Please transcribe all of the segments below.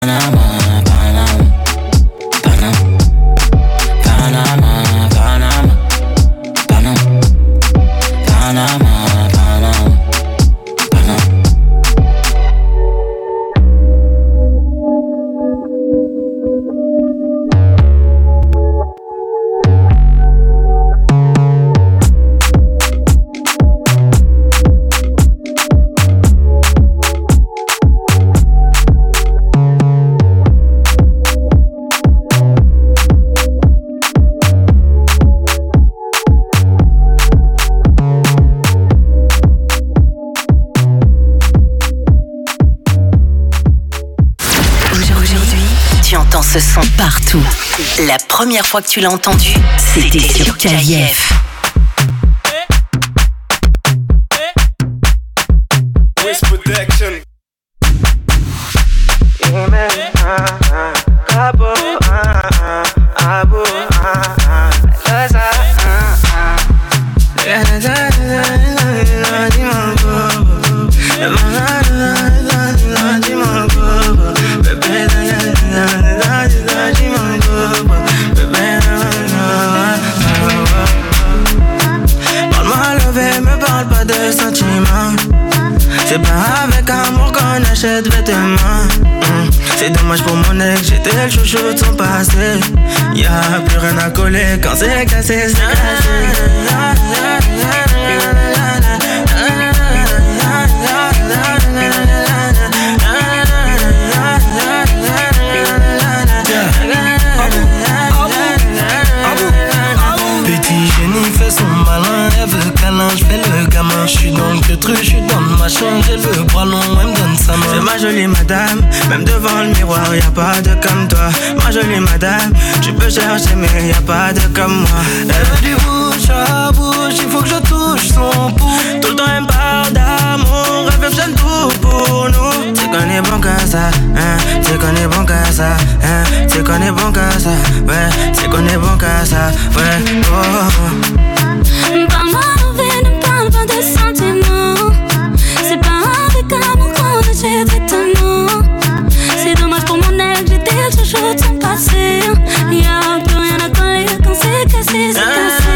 Panama, Panama, Panama, Panama, Panama, Panama, Panama, Panama, Panama. Ce son partout. La première fois que tu l'as entendu, c'était sur KIF. C'est pas avec amour qu'on achète vêtements. C'est dommage pour mon ex, j'étais le chouchou de son passé. Y'a plus rien à coller quand c'est cassé, c'est cassé. Petit génie fait son malin, elle veut câlin, j'fais le gamin. J'suis dans le truc, j'suis dans ma chambre, j'ai le bras long, elle me donne sa main. C'est ma jolie madame, même devant le miroir, y'a pas de comme toi. Ma jolie madame, tu peux chercher mais y'a pas de comme moi. Elle veut du bouche à bouche, il faut que je touche son pouls. Tout le temps elle me parle d'amour, elle veut que j'aime tout pour nous. C'est qu'on est bon qu'à ça, hein, c'est qu'on est bon qu'à ça, hein, c'est qu'on est bon qu'à ça, ouais, c'est qu'on est bon qu'à ça, ouais, oh. Parle-moi l'envers, ne parle pas de sentiments. C'est pas avec amour qu'on achète vêtements. C'est dommage pour mon ex, j'étais le chouchou de son passé. Y'a plus rien à coller quand c'est cassé, c'est cassé.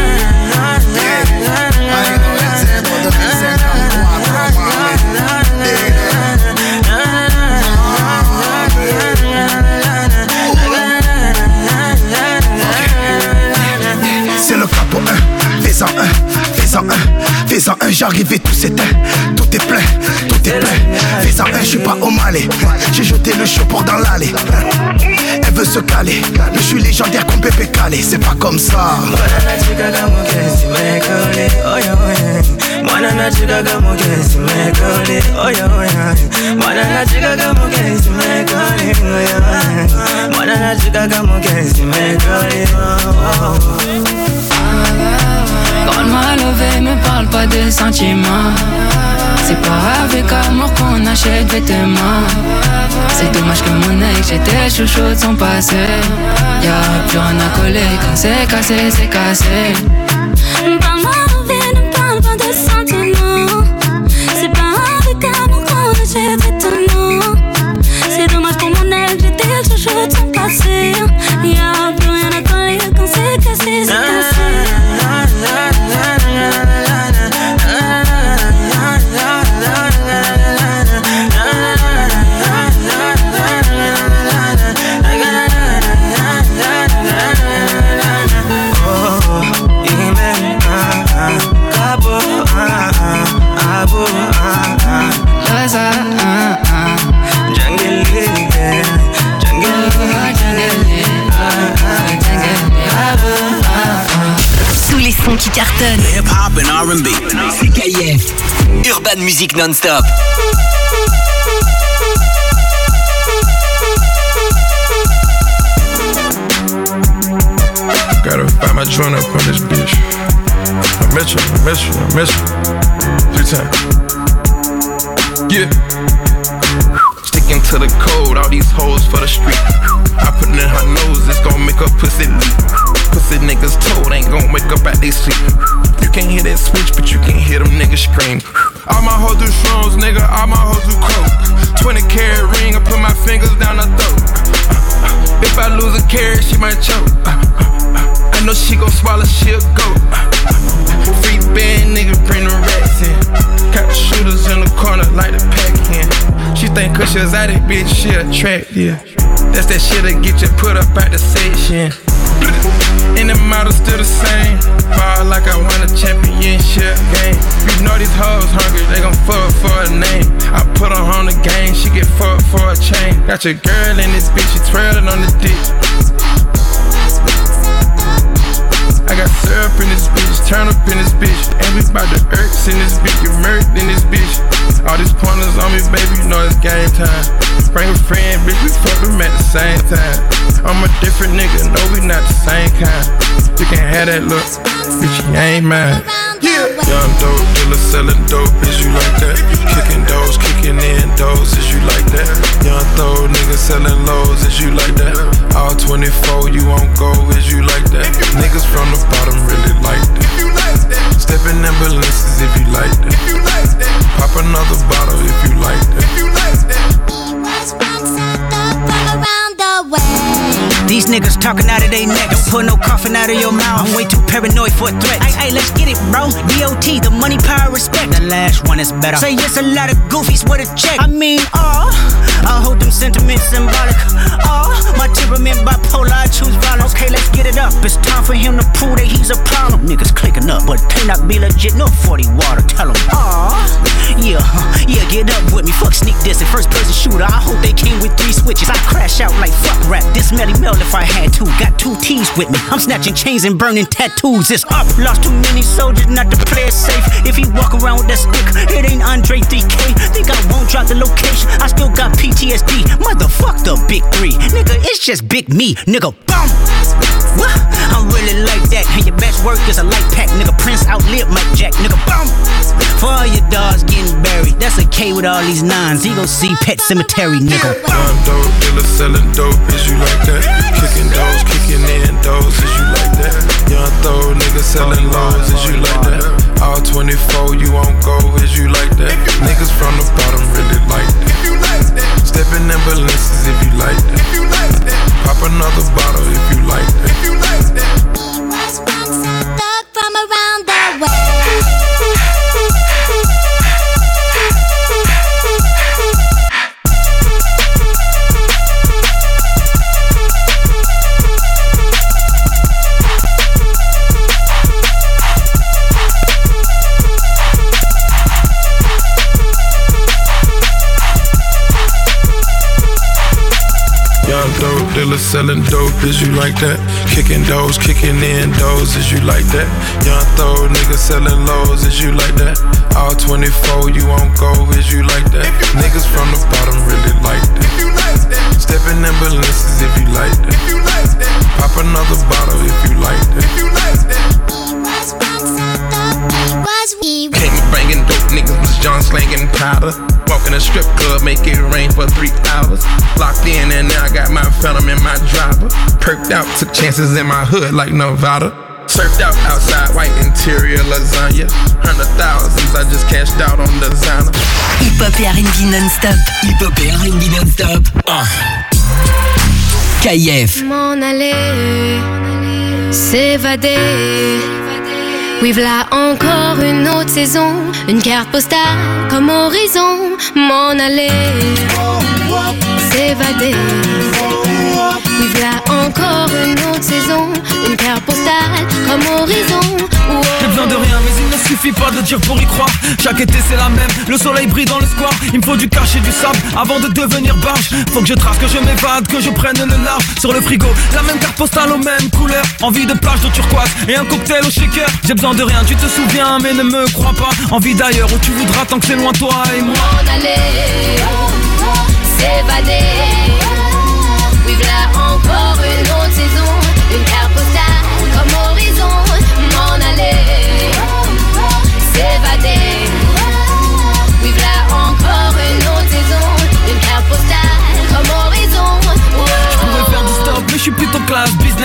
C'est le capot 1, fais-en un, fais-en un, fais-en un, j'arrive et tout s'éteint. Tout est plein, tout est plein. Fais-en un, j'suis pas au Malais. J'ai jeté le chapeau dans l'allée. Elle veut se caler, mais j'suis légendaire comme Pépé Calé. C'est pas comme ça. Parle-moi levé, me parle pas de sentiments. C'est pas avec amour qu'on achète vêtements. C'est dommage que mon ex, j'étais chouchou de son passé. Y'a plus rien à coller quand c'est cassé, c'est cassé. Parle-moi levé, ne parle pas de sentiments. C'est pas avec amour qu'on achète vêtements. C'est dommage pour mon ex, j'étais chouchou de son passé. Y'a plus rien à coller quand c'est cassé, c'est cassé. Tous les sons qui cartonnent. Hip-hop and R&B. C'est KIF. Urban Music non-stop. Gotta find my joint up on this bitch. I miss you. 3 times. Yeah. Sticking to the code, all these hoes for the street. I put it in her nose, it's gon' make her pussy leak. Pussy niggas told ain't gon' wake up at they sleep. You can't hear that switch, but you can hear them niggas scream. All my hoes do shrooms, nigga, all my hoes do coke. 20 carat ring, I put my fingers down her throat. carrot, she might choke. I know she gon' swallow, she'll go. Free band nigga, bring the rats in. Got the shooters in the corner like the pack in. She think cause she was out it, bitch, she attractive. That's that shit that get you put up out the section. And the model still the same. Ball like I won a championship game. You know these hoes hungry, they gon' fuck for a name. I put her on the game, she get fucked for a chain. Got your girl in this bitch, she twirling on the dick. I got syrup in this bitch, turn up in this bitch. And we bout the irks in this bitch, get murked in this bitch. All these pointers on me, baby, you know it's game time. Bring a friend, bitch, we fuck them at the same time. I'm a different nigga, no, we not the same kind. You can have that look, bitch, you ain't mine. Yeah. Young dope dealer selling dope, is you like that? Kicking doors, kicking in doors, is you like that? Young throw niggas selling lows, is you like that? All 24, you won't go, is you like that? Niggas from the bottom really like that. Stepping in balances if you like that. Pop another bottle if you like that. These niggas talking out of their neck. Don't pull no coffin out of your mouth. I'm way too paranoid for a threat. Ay, let's get it, bro. DOT, the money, power, respect. The last one is better. Say yes, a lot of goofies with a check. I mean, I hold them sentiments symbolic. My temperament bipolar, I choose violence. Okay, let's get it up. It's time for him to prove that he's a problem. Niggas clicking up, but cannot be legit. No 40 water, tell him. Yeah, get up with me. Fuck sneak this and first person shooter. I hope they came with 3 switches. I crash out like fuck rap. This Melly Mel if I had to. Got 2 T's with me. I'm snatching chains and burning tattoos. It's up. Lost too many soldiers not to play it safe. If he walk around with that stick, it ain't Andre 3K. Think I won't drop the location. I still got PTSD. Motherfuck the big 3. Nigga, it's just big me. Nigga, boom. What? I'm really like that. And your best work is a light pack. Nigga, Prince outlived Mike Jack. Nigga, boom. For all your dogs getting buried. That's a K with all these 9s. He gon' see Pet Cemetery, nigga. Young dope dealer selling dope, is you like that? Kicking doors, kicking in doors, is you like that? Young throw nigga selling lows, is you like that? All 24, you won't go, is you like that? Niggas from the bottom really like that. Stepping in balances if you like that. Pop another bottle if you like that. Stuck from around the way. Young dope dealer selling dope, is you like that? Kicking doors, kicking in doors, is you like that? Young throw niggas selling lows, is you like that? All 24, you won't go, is you like that? Niggas from the bottom really like that. Stepping in balances if you like that. Pop another bottle if you like that. Came banging dope, niggas was John slanging powder. Walk in a strip club, make it rain for 3 hours. Locked in and now I got my phantom in my driver. Perked out, took chances in my hood like Nevada. Surfed out outside, white interior lasagna. 100,000s, I just cashed out on designer. Hip Hop et R&B non-stop. Hip Hop et R&B non-stop. KF. M'en aller, s'évader. Oui, v'là encore une autre saison. Une carte postale comme horizon. M'en aller, s'évader. Oui, v'là encore une autre saison. Une carte postale comme horizon. J'ai besoin de rien mais il ne suffit pas de dire pour y croire. Chaque été c'est la même, le soleil brille dans le square. Il me faut du cash et du sable avant de devenir barge. Faut que je trace, que je m'évade, que je prenne le large. Sur le frigo, la même carte postale aux mêmes couleurs. Envie de plage de turquoise et un cocktail au shaker. J'ai besoin de rien, tu te souviens mais ne me crois pas. Envie d'ailleurs où tu voudras tant que c'est loin toi et moi. M'en aller, s'évader. Oui, v'là encore une autre saison. Une carte postale comme horizon. M'en aller, s'évader. Oui, v'là encore une autre saison. Une carte postale comme horizon. Je pourrais faire du stop mais je suis plutôt classe business.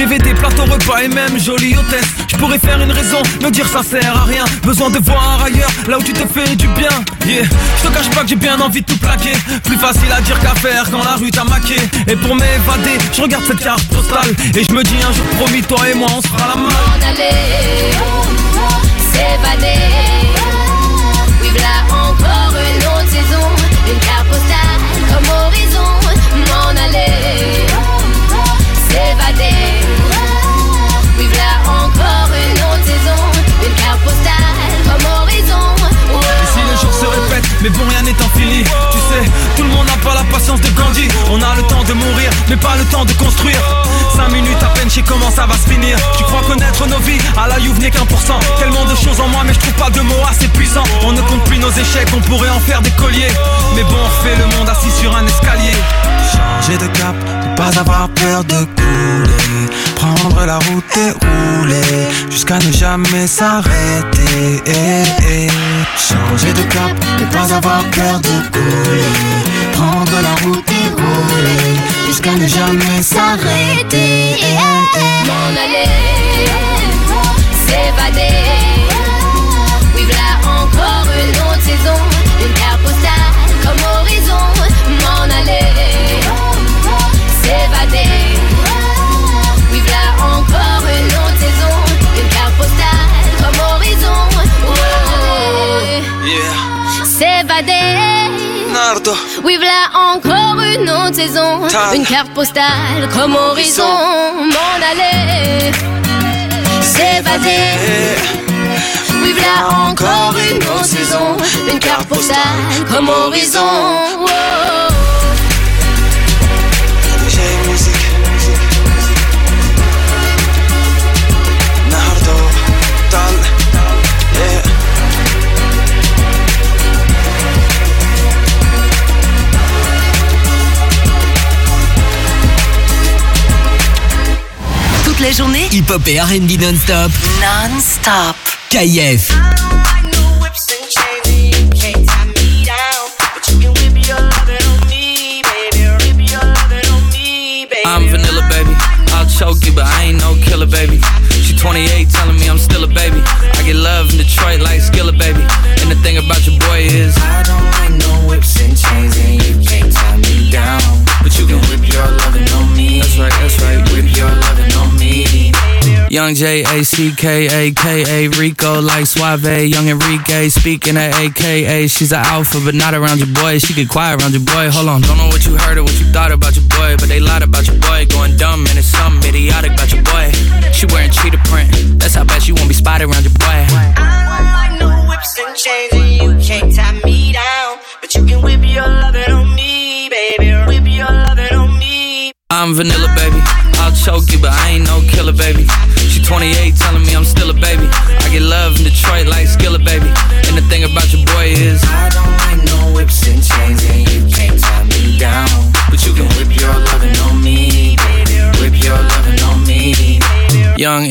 GVT, plateau repas et même jolie hôtesse. Je pourrais faire une raison, me dire ça sert à rien. Besoin de voir ailleurs, là où tu te fais du bien. Yeah, je te cache pas que j'ai bien envie de tout plaquer. Plus facile à dire qu'à faire quand la rue t'a maqué. Et pour m'évader, je regarde cette carte postale et je me dis un jour promis, toi et moi on se fera la main. M'en aller, s'évader. Oui, voilà encore une autre saison. Une carte postale comme horizon. M'en aller, s'évader. Oui, voilà encore une autre saison. Une carte postale comme horizon. Et si les jours se répètent, mais bon rien n'est infini. Tu sais, tout le monde n'a pas la patience de Gandhi. On a le temps de mourir, mais pas le temps de construire. 5 minutes à peine, je sais comment ça va se finir. Tu crois connaître nos vies, à la Youve n'est qu'1%. Tellement de choses en moi, mais je trouve pas de mots assez puissants. On ne compte plus nos échecs, on pourrait en faire des colliers. Mais bon, on refait le monde assis sur un escalier. Changer de cap, ne pas avoir peur de couler. Prendre la route et rouler jusqu'à ne jamais s'arrêter. Changer de cap, ne pas avoir peur de couler. Prendre la route et rouler jusqu'à ne jamais s'arrêter. M'en aller, s'évader. Oui, voilà encore une autre saison. Une carte postale comme horizon. M'en aller, s'évader. Oui, voilà encore une autre saison. Une carte postale comme horizon. Yeah. S'évader. Nardo. Oui, voilà encore une autre saison. Une carte postale comme horizon. M'en aller, s'évader. Oui, voilà encore une autre saison. Une carte postale comme horizon. J'ai musique. Nardo. Tal. Yeah. Toute la journée, hip-hop et R&B non-stop. Non-stop. KF. I'm vanilla, baby. I'll choke you, but I ain't no killer, baby. She 28, telling me I'm still a baby. I get love in Detroit like Skillet, baby. And the thing about your boy is I don't like no whips and chains, and you can't tie me down. But you can whip your lovin' on me. That's right. Whip your lovin' on me. Young J-A-C-K-A-K-A Rico like Suave, Young Enrique speaking at AKA. She's an alpha but not around your boy. She get quiet around your boy. Hold on, don't know what you heard or what you thought about your boy, but they lied about your boy. Going dumb and it's something idiotic about your boy. She wearing cheetah print, that's how bad she won't be spotted around your boy. I don't like no whips and chains, and you can't tie me down. But you can whip your lovin' on me, baby. Whip your lovin' on me. I'm vanilla, baby. I'll choke you, but I ain't no killer, baby. She 28, telling me I'm still a baby. I get love in Detroit like Skillet, baby. And the thing about your boy is I don't like no whips and chains, and you can't tie me down. But you can whip your lovin' on me, baby. Whip your lovin' on me. Young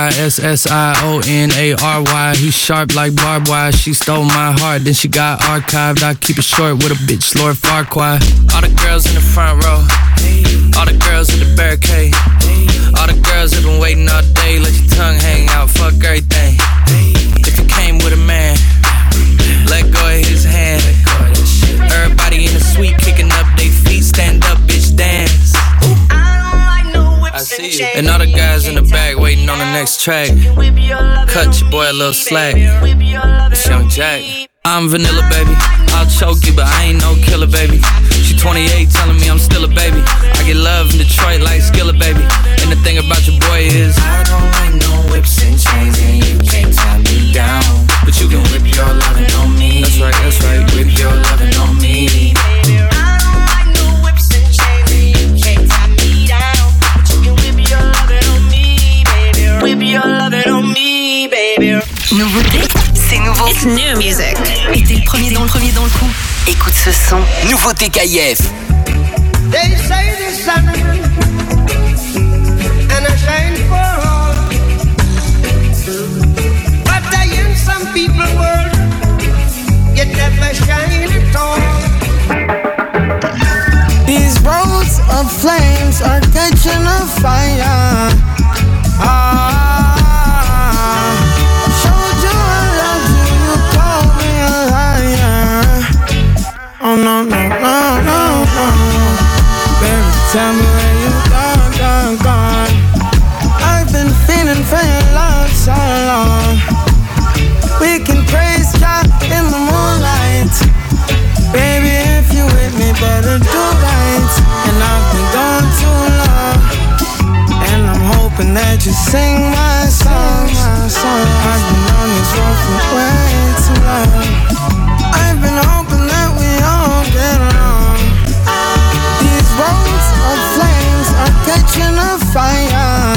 M-I-S-S-I-O-N-A-R-Y. He's sharp like barbed wire. She stole my heart, then she got archived. I keep it short with a bitch, Lord Farquaad. All the girls in the front row, all the girls in the barricade, all the girls have been waiting all day. Let your tongue hang out, fuck everything. If you came with a man, let go of his hand. Everybody in the suite kicking up their feet. Stand up, bitch, dance. I see you. And all the guys in the back waiting on the next track. Cut your boy a little slack. It's Young Jack. I'm vanilla, baby. I'll choke you, but I ain't no killer, baby. She 28, telling me I'm still a baby. I get love in Detroit like Skillet, baby. And the thing about your boy is I don't like no whips and chains, and you can't tie me down. But you can whip your lovin' on me. That's right. Whip your lovin' on me. Nouveauté, c'est nouveau. It's new music. Et t'es le premier dans le coup. Écoute ce son. Nouveauté KF. They say the sun and I shine for all, but I in some people world you never shine at all. These roads of flames are catching a fire. won't you sing my song, my song? I've been on this road for way too long. I've been hoping that we all get along. These roads of flames are catching a fire.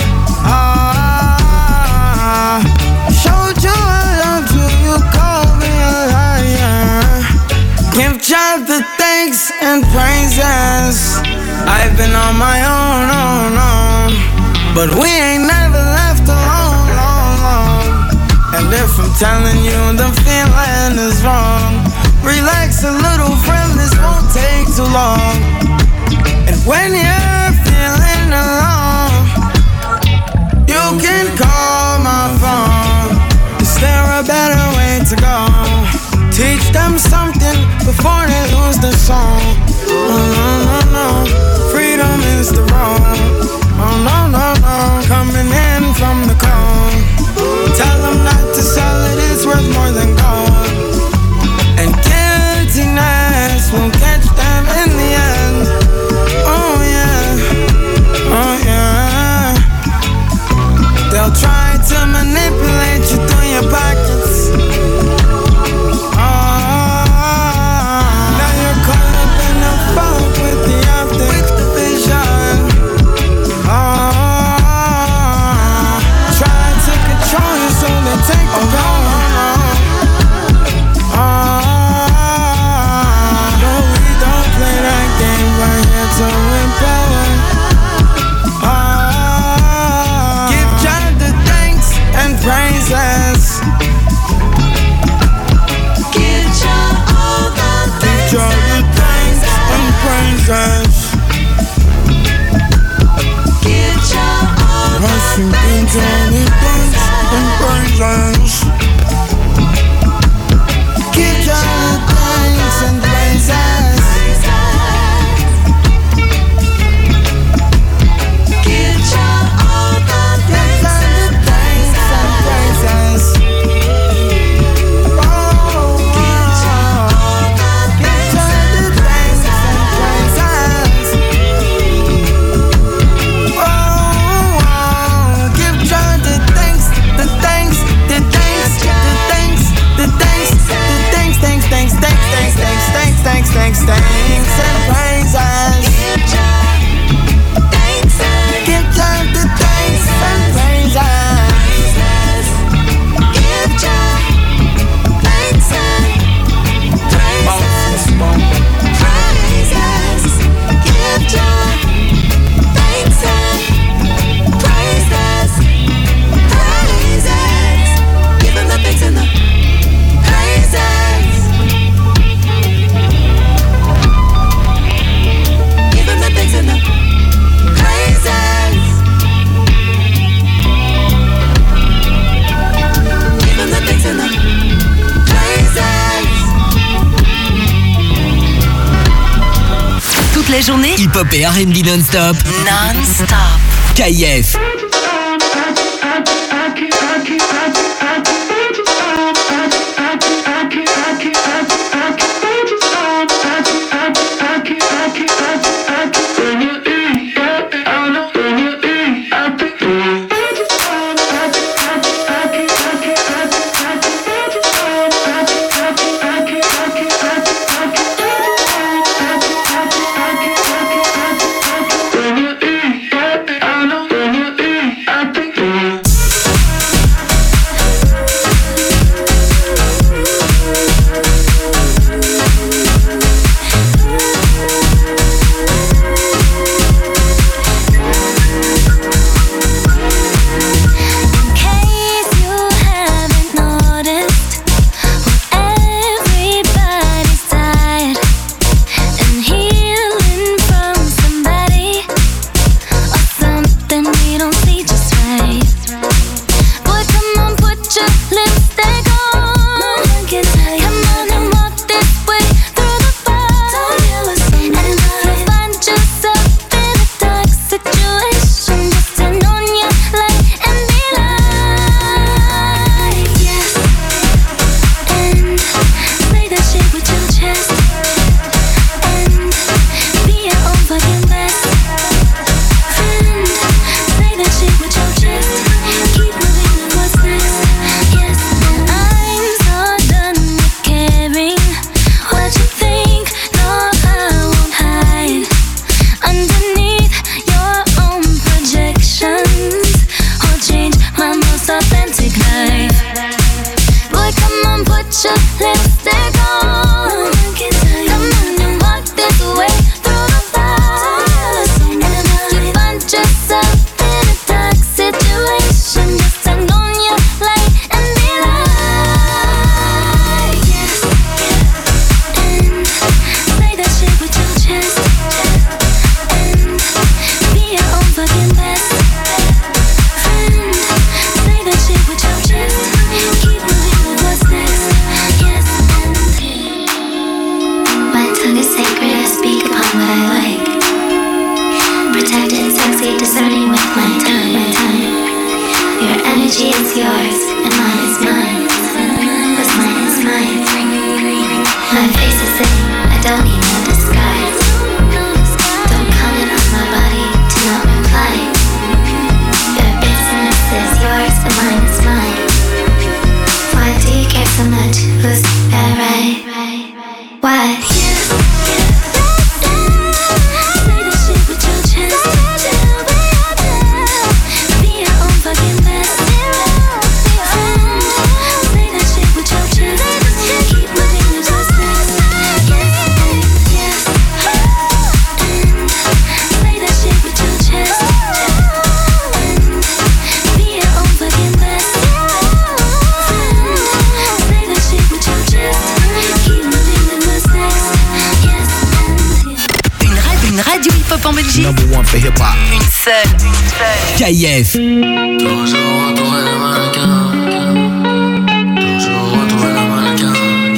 Showed you I loved you, you called me a liar. Give God the thanks and praises. I've been on my own, but we ain't never left alone, long. And if I'm telling you the feeling is wrong, relax a little, friend, this won't take too long. And when you're feeling alone, you can call my phone. Is there a better way to go? Teach them something before they lose the song. Oh, no. Freedom is the wrong. Oh, no. Coming in from the cold. Tell them not to sell it, it's worth more than gold. And guiltiness will catch them in the end. Oh, yeah. They'll try to manipulate you through your pockets. Now you're caught up in the fog with the after, with the vision. Try to control you so they take the power. No, we don't play that game, we're here to empower. Give God the thanks and praises. Give God all the thanks and praises. Give God all the thanks and praises. Give God the thanks and praises. Give God all the thanks and praises. Thanks and praises. Give God the thanks and praises. Give God thanks and praises. Give God thanks and praises. Give him the thanks and the praises. Toute la journée, hip-hop et R&B non-stop. Non-stop. KF. I know. put your lipstick on. Come on and walk this way through the fire. You find yourself in a dark situation. Just turn on your light and be like, yes, and say that shit with your chest, and be your own fucking best friend. Say that shit with your chest. Keep moving with what's next. Yes, and my tongue is sacred. I speak upon what I like. Protected, sexy, discerning with my tongue. Your energy is yours, and mine is mine. What's mine is mine. My face is in, I don't need no disguise. Don't comment on my body, do not reply. Your business is yours, and mine is mine. Why do you care so much? Who's that right? Why? Say the shit with your chest. Be your own fucking best friend. Say that shit with your chest. Keep moving with what's next. Yes, yes. And say that shit with your chest. And be your own fucking best friend. Say that shit with your chest. Keep moving with what's next. Yes, Une radio hip-hop en Belgique. Number one for hip-hop. Une seule. KF. Toujours entouré de mannequins. Toujours entouré de mannequins.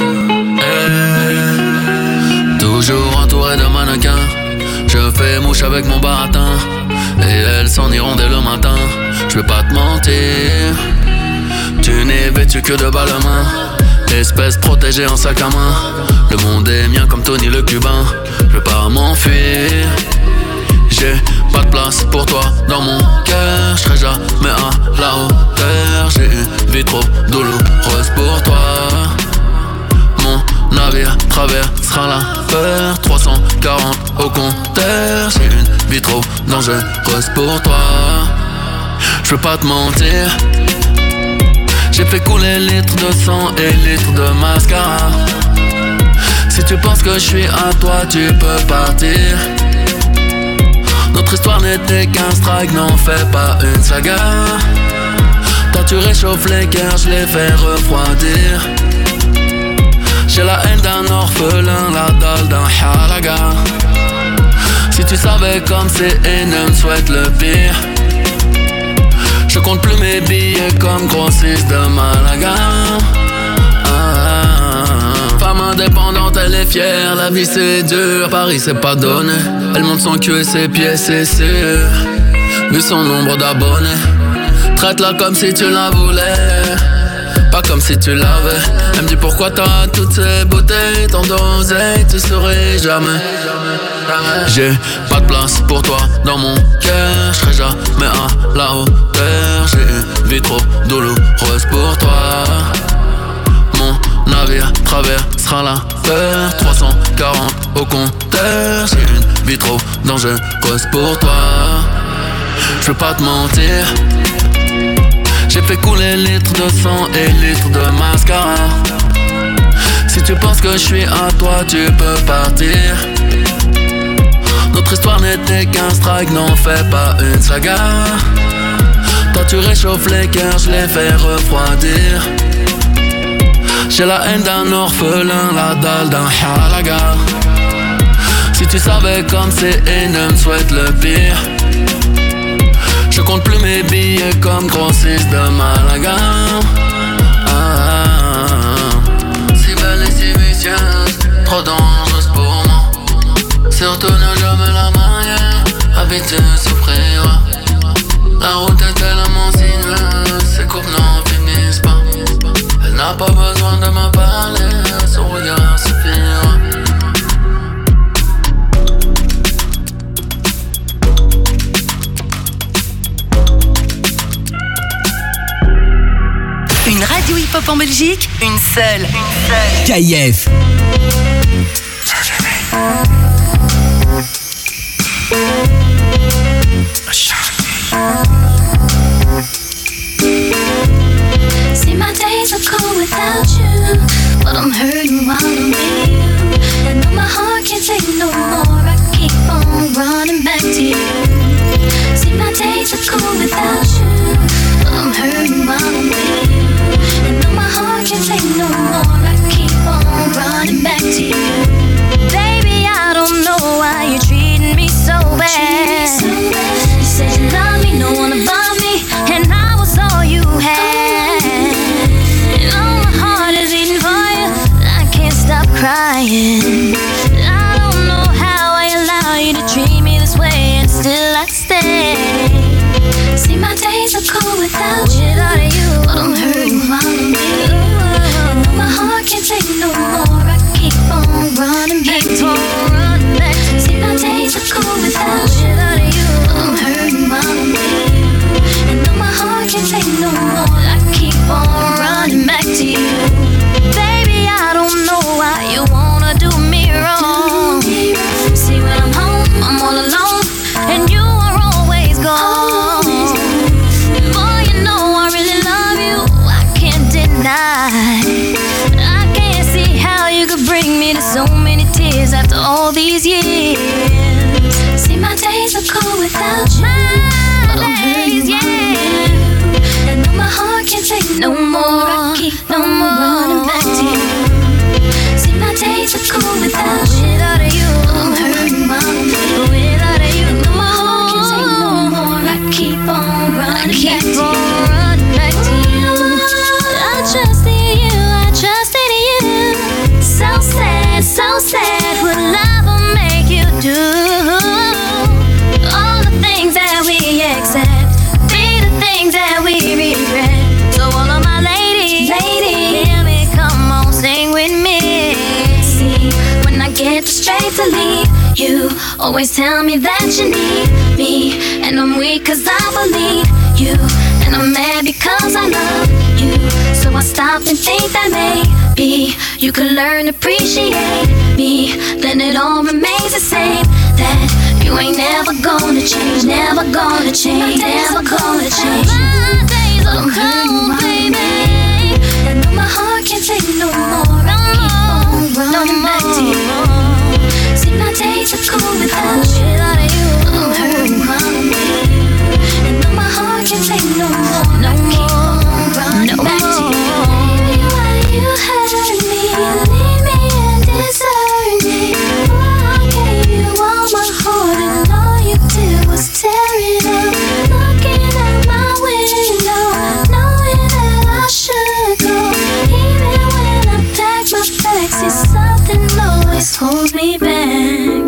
Toujours entouré de mannequins. Je fais mouche avec mon baratin. Et elles s'en iront dès le matin. Je vais pas te mentir. Tu n'es vêtu que de balmain. Espèce protégée en sac à main. Le monde est mien comme Tony le Cubain. Je vais pas m'enfuir. J'ai pas de place pour toi dans mon cœur. Je serai jamais à la hauteur. J'ai une vie trop douloureuse pour toi. Mon navire traversera la peur. 340 au compteur. J'ai une vie trop dangereuse pour toi. Je veux pas te mentir. J'ai fait couler litres de sang et litres de mascara. Si tu penses que je suis à toi, tu peux partir. Notre histoire n'était qu'un strike, n'en fais pas une saga. Toi tu réchauffes les cœurs, je les fais refroidir. J'ai la haine d'un orphelin, la dalle d'un halaga. Si tu savais comme c'est énorme, souhaite le pire. Je compte plus mes billets comme grossiste de Malaga. Femme indépendante, elle est fière, la vie c'est dur. Paris c'est pas donné, elle monte son cul et ses pieds, c'est sûr. Vu son nombre d'abonnés, traite-la comme si tu la voulais, pas comme si tu l'avais. Elle me dit pourquoi t'as toutes ces beautés, tant d'oseille, tu saurais jamais. J'ai pas de place pour toi dans mon cœur. Je serai jamais à la hauteur. J'ai une vie trop douloureuse pour toi. Mon navire traversera la peur. 340 au compteur. J'ai une vie trop dangereuse pour toi. Je veux pas te mentir. J'ai fait couler litres de sang et litres de mascara. Si tu penses que je suis à toi, tu peux partir. Notre histoire n'était qu'un strike, n'en fais pas une saga. Toi tu réchauffes les cœurs, je les fais refroidir. J'ai la haine d'un orphelin, la dalle d'un halaga. Si tu savais comme c'est énorme, souhaite le pire. Je compte plus mes billets comme grossiste de Malaga. Si belle et si vicieuse, trop dangereuse pour moi. Surtout ne jamais la marier, habitué souffrir. La route est tellement sinueuse, ses courbes n'en finissent pas. Elle n'a pas besoin de me parler, son regard suffira. Une radio hip-hop en Belgique, une seule. KF. See, my days are cool without you. I'm hurting while I'm with you. And though my heart can't take no more, I keep on running back to you. See, my days are cool without you. I'm hurting while I'm with you. And though my heart can't take no more, I keep on running back to you. Baby, I don't know why you're treating me so bad. You said you love me, no one above me, and I was all you had. And all my heart is beating for you, I can't stop crying. I don't know how I allow you to treat me this way, and still I stay. See, my days are cool without you, but I'm hurting while I'm with you. And though my heart can't take no more, I keep on running back to you. See, my days are cool without you, but I'm hurting while I'm with you. And though my heart can't take no more, I keep on running back to you. Baby, I don't know why you wanna do me wrong. See, when I'm home, I'm all alone, and you are always gone. Boy, you know I really love you, I can't deny. I can't see how you could bring me to so many tears after all these years. See, my days are cool without you, but I'm hurting while I'm with you. And though my heart can't take no more, I keep on running back to you. See, my days are cool without you, but I'm hurting while I'm with you. And though my heart can't take no more, I keep on running back to you. I trusted you, I trusted you. So sad, what love will make you do. All the things that we accept be the things that we regret. So all of my ladies, hear me, come on, sing with me. See, when I get the strength to leave, you always tell me that you need me. And I'm weak cause I believe you, and I'm mad because I love you. So I stop and think that maybe you could learn to appreciate me. Then it all remains the same, that you ain't never gonna change, never gonna change, never gonna change. My days are cold, baby, and though my heart can't take no more, I keep on running back to you. See, my days are cold without you, but I'm hurting while I'm with you. And though my heart can't take no more, I keep on running back to you. Baby, why you hurt me, leave me and desert me? Why I gave you all my heart and all you did was tear it up. Looking out my window, knowing that I should go. Even when I pack my bags, see, something always holds me back.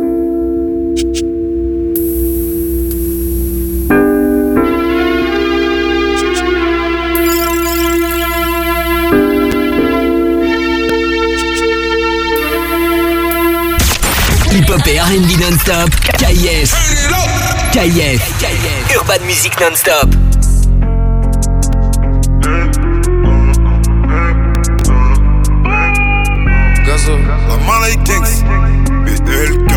Hip-hop et R&B non-stop, KIF. Urban Music non-stop. Gazo, la Malaykings, BLK.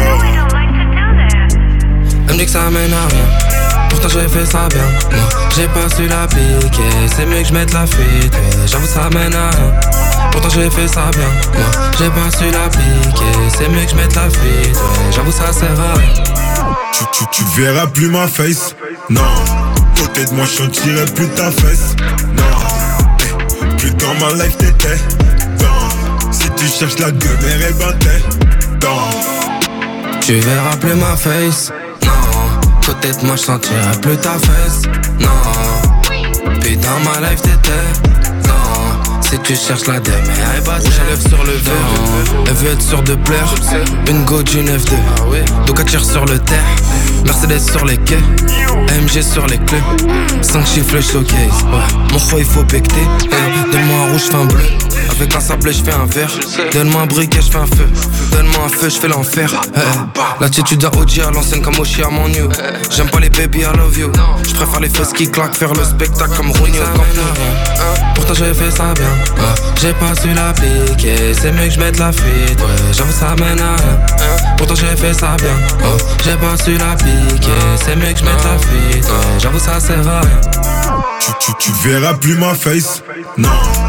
Elle me dit que ça mène à rien, pourtant j'ai fait ça bien. Moi, j'ai pas su la piquer, c'est mieux que je mette la fuite. J'avoue ça mène à rien, pourtant j'ai fait ça bien. Moi, j'ai pas su la piquer, c'est mieux que je mette la fuite. J'avoue ça sert à rien. Tu verras plus ma face, non. Côté de moi je sentirai plus ta fesse, non. Plus dans ma life t'étais, non. Si tu cherches la gueule, et ben t'es, non. Tu verras plus ma face, non. Côté de moi je sentirai plus ta fesse, non. Puis dans ma life t'étais, non. Si tu cherches la dème, elle bat rouge à lèvres sur le verre. Elle veut être sûre de plaire, une go d'une F2. Donc elle tire sur le terre, Mercedes sur les quais, MG sur les clés, 5 chiffres showcase, ouais. Mon roi il faut becter, hey. Donne-moi un rouge, j'fais un bleu. Avec un sablé j'fais un verre. Donne-moi un briquet, j'fais un feu. Donne-moi un feu, j'fais l'enfer, hey. L'attitude à OG à l'ancienne comme Oshi à mon new. J'aime pas les baby, I love you. J'préfère les fesses qui claquent, faire le spectacle comme Rooney au Camp Nou. Pourtant j'ai fait ça bien, j'ai pas su la piquer, c'est mieux que je mette la fuite, ouais, j'avoue ça mène à rien. Pourtant j'ai fait ça bien, j'ai pas su la piquer, c'est mieux que je mette la fuite, ouais, j'avoue ça sert à rien. Tu verras plus ma face, non.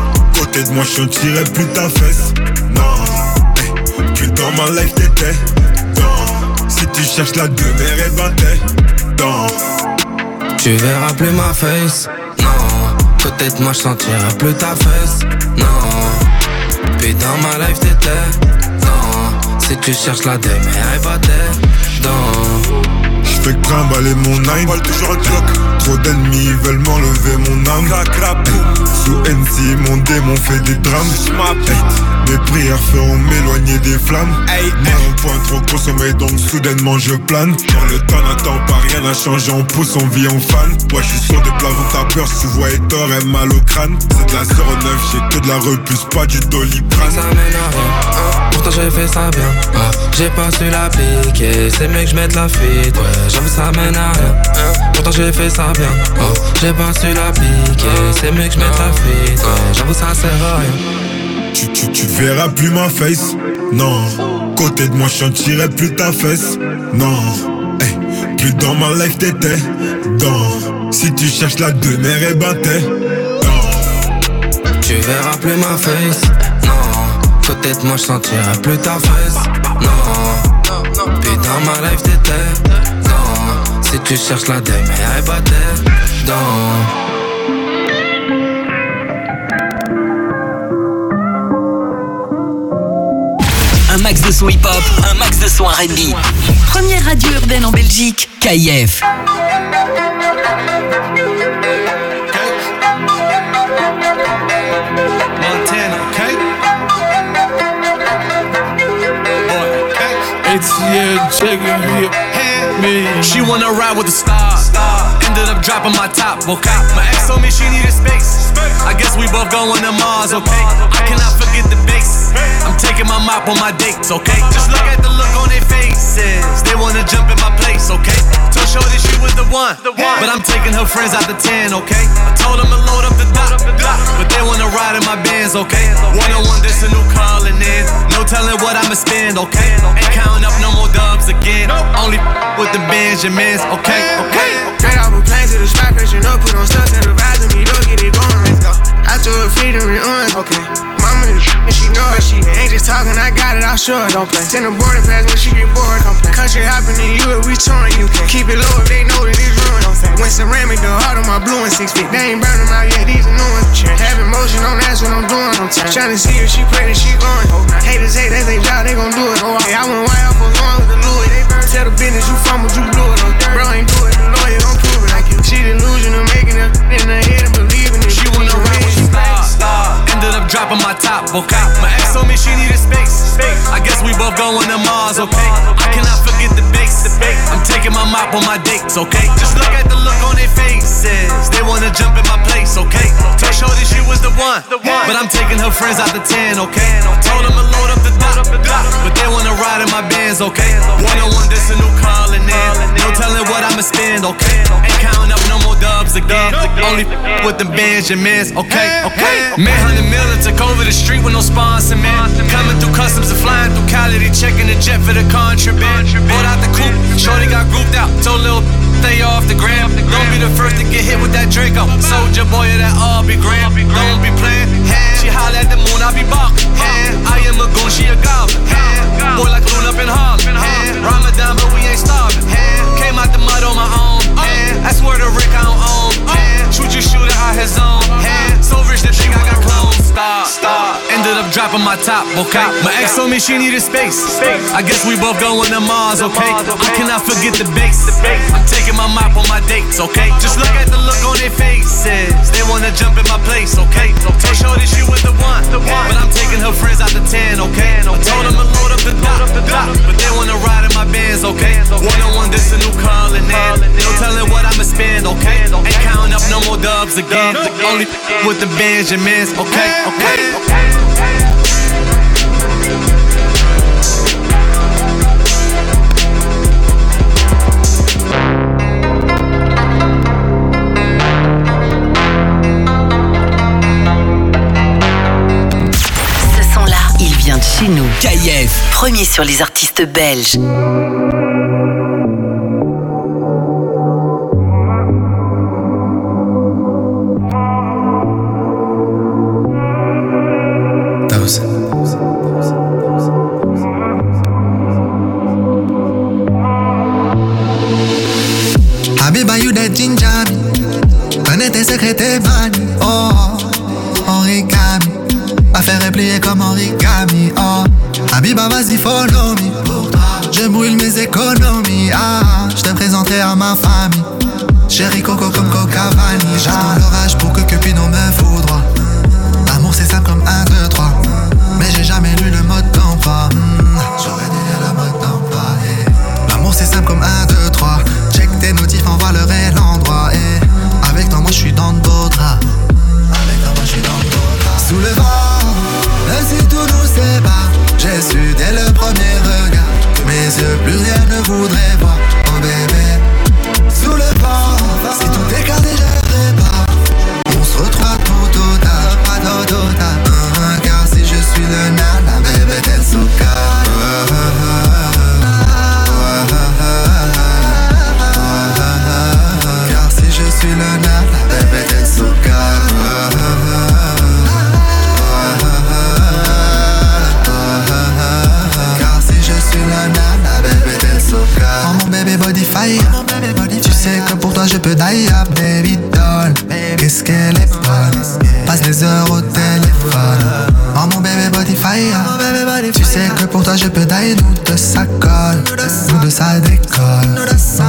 côté de moi, je sentirais plus ta fesse. Non, plus dans ma life t'étais. Non, si tu cherches la demeure, et ben t'es dans. Tu verras plus ma face. Non, côté de moi, je sentirais plus ta fesse. Non, puis dans ma life t'étais. Non, si tu cherches la demeure, et ben t'es dans. J'fais que trimballer mon nine, toujours un clock. Trop d'ennemis veulent m'enlever mon âme. Sous NC, mon démon fait des drames. Mes prières feront m'éloigner des flammes. Moi un point trop consommé, donc soudainement je plane. Dans le temps n'attend pas, rien n'a changé, on pousse, on vit, on fan. Ouais, j'suis sur des plafonds, t'as peur, si tu vois Hector, elle mal au crâne. C'est de la 09, j'ai que de la repousse, pas du doliprane. Ça mène à rien, pourtant j'ai fait ça bien. J'ai pas su la piquer, c'est mieux que j'mette la fuite. Ouais, j'avoue ça mène à rien, pourtant j'ai fait ça bien. J'ai pas su la piquer, c'est mieux que j'mette la fuite. Ouais, j'avoue ça sert à rien. Tu verras plus ma face. Non, côté de moi je sentirais plus ta fesse. Non, plus dans ma life t'étais. Dans, si tu cherches la demeure, et ben t'es dans. Tu verras plus ma face. Non, côté de moi je sentirais plus ta fesse. Non, puis dans ma life t'étais. Non, si tu cherches la demeure, et ben t'es dans. Un max de son hip-hop, un max de son R&B. Première radio urbaine en Belgique. KIF. Montana, okay? ATL chicken here. She wanna ride with the stars. Ended up dropping my top, okay? My ex told me she needed space. I guess we both going to Mars, okay? I cannot forget the bass. I'm taking my mop on my dates, okay? Just look at the look on their faces. They wanna jump in my place, okay? Told Shorty she was the one, but I'm taking her friends out the 10, okay? I told them to load up the dot, but they wanna ride in my Benz, okay? One-on-one, this a new calling in. No telling what I'ma spend, okay? Ain't counting up no more dubs again. Only with the Benjamins, okay? Straight off a plane to the spot, pressing up, put on stuff and advising me, don't get it going, let's go. I told her freedom and on, okay. Mama and she know it, she ain't just talking, I got it, I'll show it, don't play. Send a boarding pass when she get bored, don't play. Country hopping in you, we touring, you can keep it low if they know that it's ruined, don't say. When ceramic, the heart of my blue and 6 feet, they ain't burn them out yet, these are new ones. Having motion, don't ask what I'm doing, I'm trying to see if she pregnant, she going. Haters hate, that's they job, they gon' do it. Oh, I went white off, was going with the Louis, they burn. Tell the business, you fumbled, you blew it, bro ain't do it, the lawyer gon' prove it. Like you, she delusional, making it in her head and believing it. She wanna ride with star. Ended up dropping my top, okay? My ex told me she needed space. I guess we both going to Mars, okay? I cannot forget the bass. I'm taking my mop on my dates, okay? Just look at the look on their faces. They wanna jump in my place, okay? Told Shorty she was the one, but I'm taking her friends out the 10, okay? Told them to load up the dot, but they wanna ride in my Benz, okay? One-on-one, this a new calling in. No telling what I'ma spend, okay? Ain't counting up no more dubs again. Only with the Benjamins, okay? Man, 100 million took over the street with no sponsor, man. Coming through customs and flying through Cali, they checking the jet for the contraband. Bought out the coupe, Shorty got grouped out. Told Lil stay off the gram. Don't be the first to get hit with that Draco. Soldier boy, that all be grand. Don't be playing. She holla at the moon, I be barking. I am a goon, she a goblin. Boy like Loon up in Harlem. Ramadan, but we ain't starving. Came out the mud on my own. I swear to Rick I don't own. Shoot your shooter out his zone. So rich that think I got clones. Stop. Ended up dropping my top, okay? My ex told me she needed space. I guess we both going to Mars, okay? I cannot forget the bass. I'm taking my mop on my dates, okay? Just look at the look on their faces. They wanna jump in my place, okay? Told Shorty she was the one, but I'm taking her friends out the 10, okay? I told them to load up the dot, but they wanna ride in my Benz, okay? One-on-one, this a new calling in. No telling what I'ma spend, okay? Ain't counting up no more dubs again. Only with the Benjamins, okay? Ce son-là, il vient de chez nous. KIF. Premier sur les artistes belges. Habiba, you that ginger me. Connais tes secrets, tes vanilles. Oh, origami. À faire replier comme origami. Oh, Habiba, vas-y, follow me. Je brûle mes économies. Ah, je te présenterai à ma famille. Chérie Coco comme Coca Vanille. J'attends l'orage pour que Cupidon me foudroie. L'amour c'est simple comme 1, 2, 3. Mais j'ai jamais lu le mode d'emploi. J'aurais dû lire le mode d'emploi. L'amour c'est simple comme 1, 2, 3. Check tes notifs, envoie l'heure et l'endroit. Avec toi moi je suis dans de beaux draps. Avec toi moi je suis dans de beaux draps. Sous le vent, même si tout nous sépare, j'ai su dès le premier regard que mes yeux plus rien ne voudraient voir. Oh bébé, sous le vent, si tout est gardé je répare. On se retrouve tout au tard, pas d'auto tard. Car si je suis le nana, bébé t'es le souka. Car si je suis le nana, bébé t'es le souka. Car si je suis le nana, bébé t'es le souka. Oh mon bébé body fire. Tu sais que pour toi je peux die up, baby doll. Qu'est-ce qu'elle est bonne. Passe des heures au téléphone. Oh mon bébé body fire. Tu sais que pour toi je peux die. Nous deux ça colle, nous deux ça décolle.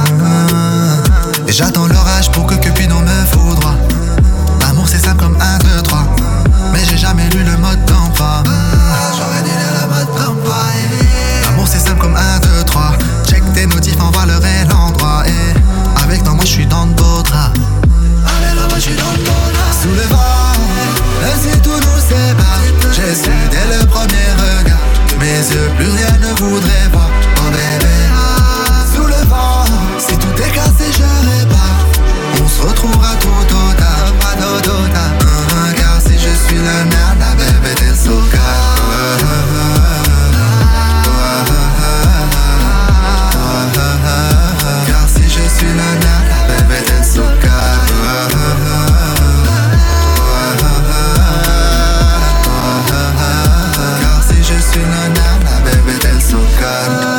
Et j'attends l'orage pour que Cupidon me foudroie. L'amour c'est simple comme 1, 2, 3. Mais j'ai jamais lu le mode d'emploi. J'aurais dû lire le mode d'emploi. L'amour c'est simple comme 1, 2, 3. Check tes notifs, envoie l'heure et l'endroit. Avec toi moi je suis dans de beaux draps. Avec toi moi je suis dans de beaux draps. Sous le vent, même si tout nous sépare, j'ai su dès le premier regard que mes yeux plus rien ne voudraient voir. Oh bébé, sous le vent, si tout est cassé je répare. On se retrouvera tout au tard, pas d'auto tard. Car si je suis le nana, bébé t'es le souka. Car si je suis le nana, bébé t'es le souka. Car si je suis le nana, bébé t'es le souka.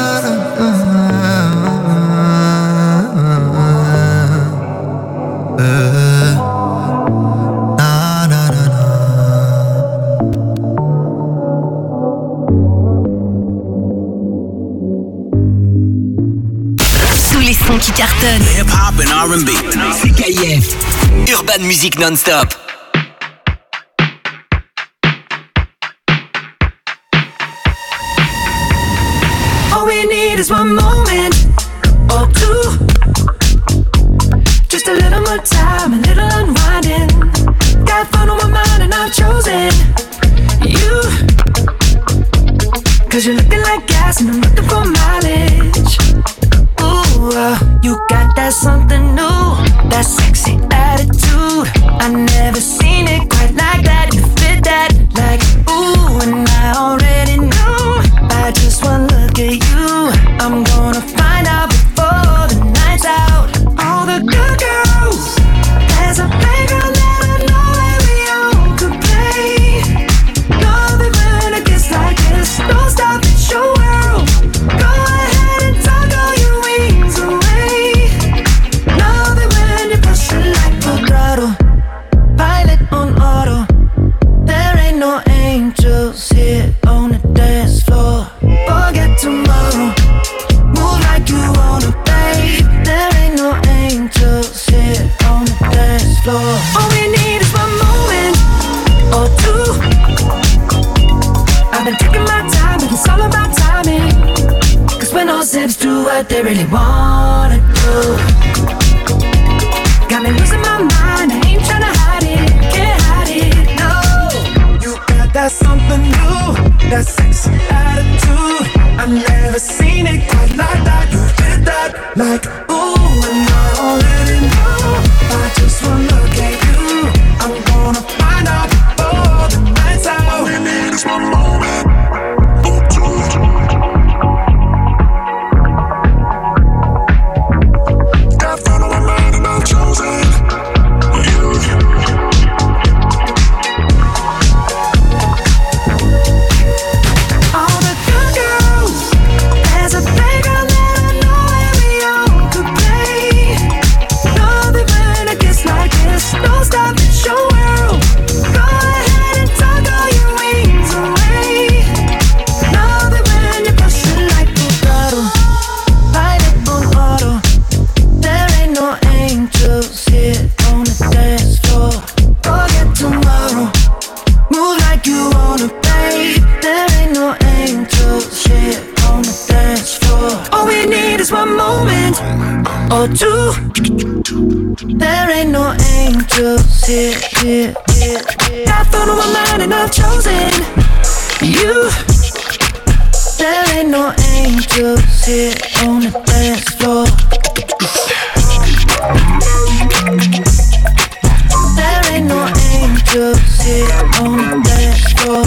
Qui cartonne. Hip-hop and R&B. CKIF. Urban Music Non-Stop. All we need is one moment or two. Just a little more time, a little unwinding. Got fun on my mind and I've chosen you. Cause you're looking like gas and I'm looking for mileage. You got that something new, that sexy attitude. I never seen it quite like that. You fit that like ooh, and I already know by just one look at you. I'm gonna find out before the night's out. All the good girls, there's a big girl that I know that we all could play. Love it when it gets like this. Don't stop, it's your world. Go ahead and talk all your wings away. Love it when you push it like a throttle. Pilot on auto. There ain't no angels here on the dance floor. Forget tomorrow. Move like you wanna, babe. There ain't no angels here on the dance floor. All we need is one moment or two. I've been taking my time, but it's all about timing. Cause when all zips do what they really wanna do. Got me losing my mind, I ain't tryna hide it, can't hide it, no. You got that something new, that sexy attitude. I've never seen it quite like that. You did that like ooh, and I already know. I just wanna look at you. I'm gonna find out before the night's out. All we need is one moment. Got fun on my mind and I've chosen you. All the good girls, there's a big girl that I know that we all could play. floor too. There ain't no angels here. I thought on my mind and I've chosen you. There ain't no angels here on the dance floor. There ain't no angels here on the dance floor.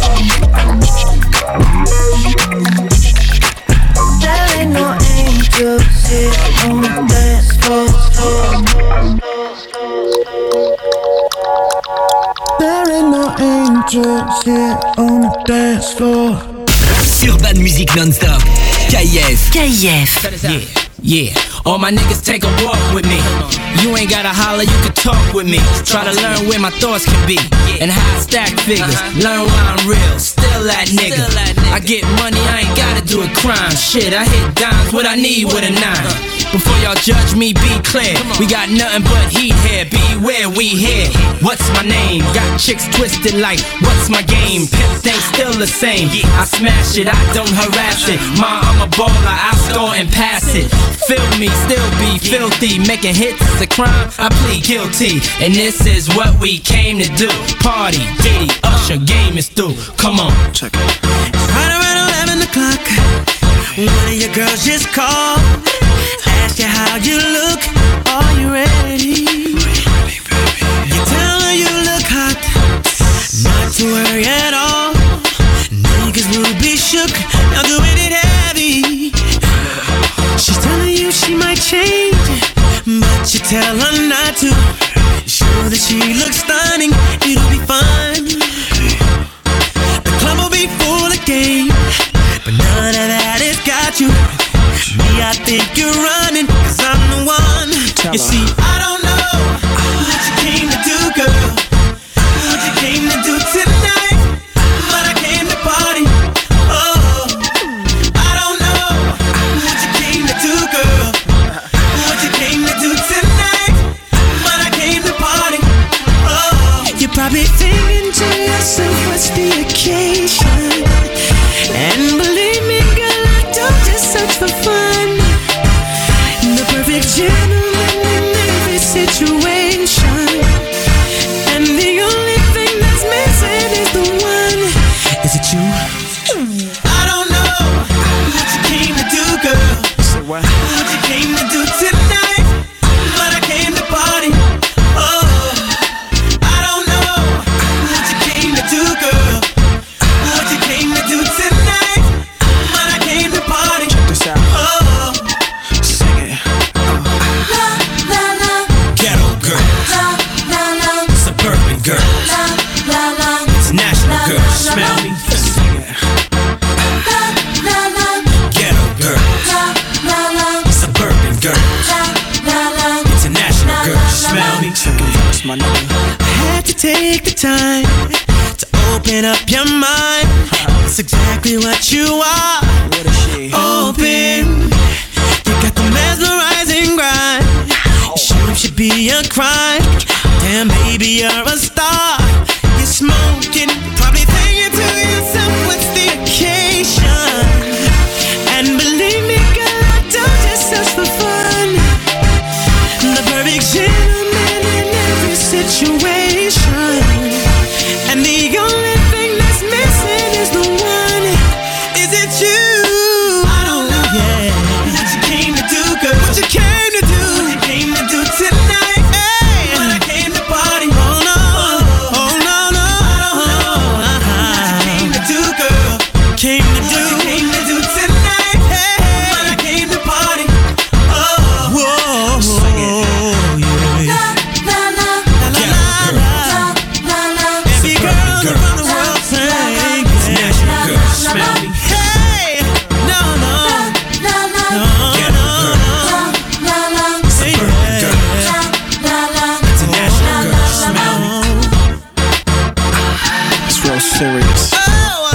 There ain't no angels here on the dance floor. There ain't no angels here on the dance floor. Urban Music Non-Stop. KF. Yeah, all my niggas take a walk with me. You ain't gotta holler, you can talk with me. Try to learn where my thoughts can be and how I stack figures. Learn why I'm real, still that nigga. I get money, I ain't gotta do a crime. Shit, I hit dimes, what I need with a 9. Before y'all judge me, be clear. We got nothing but heat here, beware, we here. What's my name? Got chicks twisted like, what's my game? Pimp thing still the same. I smash it, I don't harass it. I'm a baller, I score and pass it. Feel me, still be filthy. Making hits is a crime, I plead guilty. And this is what we came to do. Party, Diddy, Usher, game is through. Come on, check it. It's right around 11 o'clock. One of your girls just called. Ask you how you look. Are you ready? You tell her you look hot. Not to worry at all. Niggas will be shook. Now doing it heavy. She's telling you she might change, but you tell her not to. Sure that she looks stunning, it'll be fun. The club will be full of game, but none of that has got you. Me, I think you're running, cause I'm the one. You see, I don't know what you came to do, girl. What you came to do tonight, but I came to party. Oh, I don't know what you came to do, girl. What you came to do tonight, but I came to party. Oh, you're probably thinking to yourself, what's the occasion? And believe me, girl, I don't just search for fun. The perfect gentleman in every situation. And the only thing that's missing is the one. Is it you? I don't know what you came to do, girl. Say what? What you came to do tonight, but I came to party. Oh, I don't know what you came to do, girl. What you came to do tonight, but I came to party. Check this out. Oh, sing it. Ghetto girl, suburban girl, international girl. Smell me. Sing it. Ghetto girl, suburban girl, international girl. Smell me. Second verse, my nigga. I had to take the time to open up your mind. That's exactly what you are. What is she? Open. You got the mesmerizing grind. Your shame should be a crime. Damn, baby, you're a star. You're smoking, probably thinking to yourself, what's the occasion? And believe me, girl, I don't just search for fun. The perfect gentleman in every situation. And the only thing that's missing is the one. Is it you? I don't know. Yeah. What you came to do, girl? What you came to do? What you came to do tonight? Hey, when I came to party. Oh no, oh no, no. What you came to do, girl? Came to do. What you came to do tonight? Hey, when I came to party. Oh, whoa, sing it. Serious. Oh,